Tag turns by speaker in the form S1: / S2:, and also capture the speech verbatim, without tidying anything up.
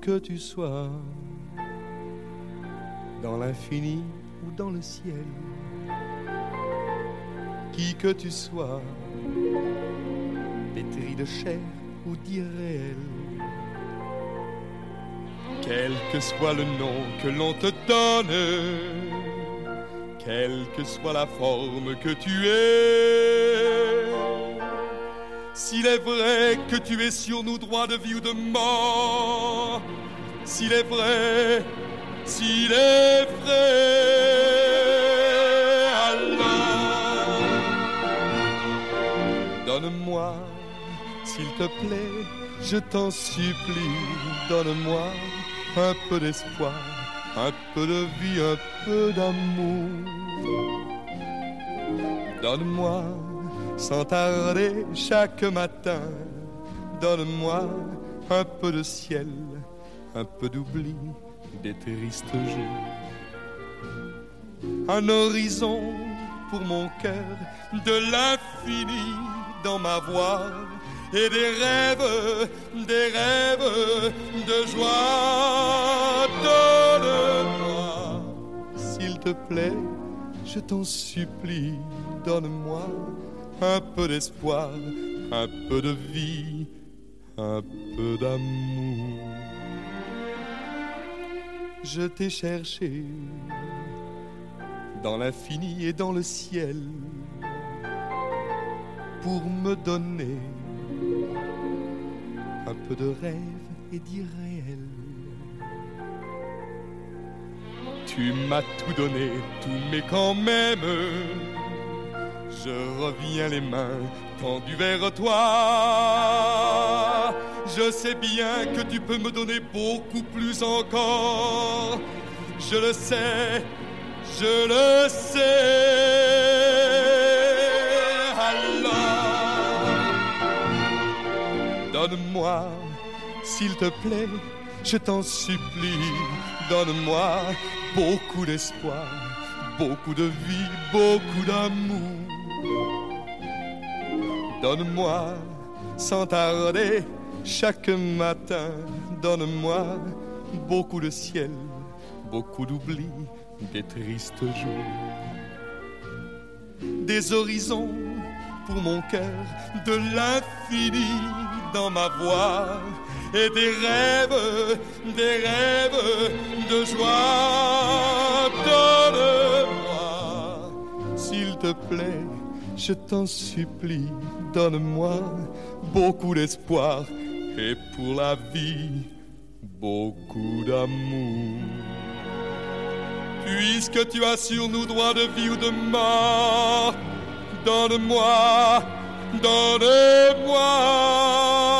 S1: que tu sois, dans l'infini ou dans le ciel, qui que tu sois, pétri de chair ou d'irréel, quel que soit le nom que l'on te donne, quelle que soit la forme que tu es, s'il est vrai que tu es sur nous droit de vie ou de mort, s'il est vrai, s'il est vrai, alors donne-moi, s'il te plaît, je t'en supplie, donne-moi un peu d'espoir, un peu de vie, un peu d'amour. Donne-moi, sans tarder, chaque matin, donne-moi un peu de ciel, un peu d'oubli des tristes jours. Un horizon pour mon cœur, de l'infini dans ma voix, et des rêves, des rêves de joie. Donne-moi, s'il te plaît, je t'en supplie, donne-moi un peu d'espoir, un peu de vie, un peu d'amour. Je t'ai cherché dans l'infini et dans le ciel pour me donner un peu de rêve et d'irréel. Tu m'as tout donné, tout, mais quand même je reviens les mains tendues vers toi. Je sais bien que tu peux me donner beaucoup plus encore. Je le sais, je le sais. Alors, donne-moi, s'il te plaît, je t'en supplie, donne-moi beaucoup d'espoir, beaucoup de vie, beaucoup d'amour. Donne-moi, sans tarder, chaque matin, donne-moi beaucoup de ciel, beaucoup d'oubli, des tristes jours. Des horizons pour mon cœur, de l'infini dans ma voix, et des rêves, des rêves de joie. Donne-moi, s'il te plaît, je t'en supplie, donne-moi beaucoup d'espoir et pour la vie, beaucoup d'amour. Puisque tu as sur nous droit de vie ou de mort, donne-moi, donne-moi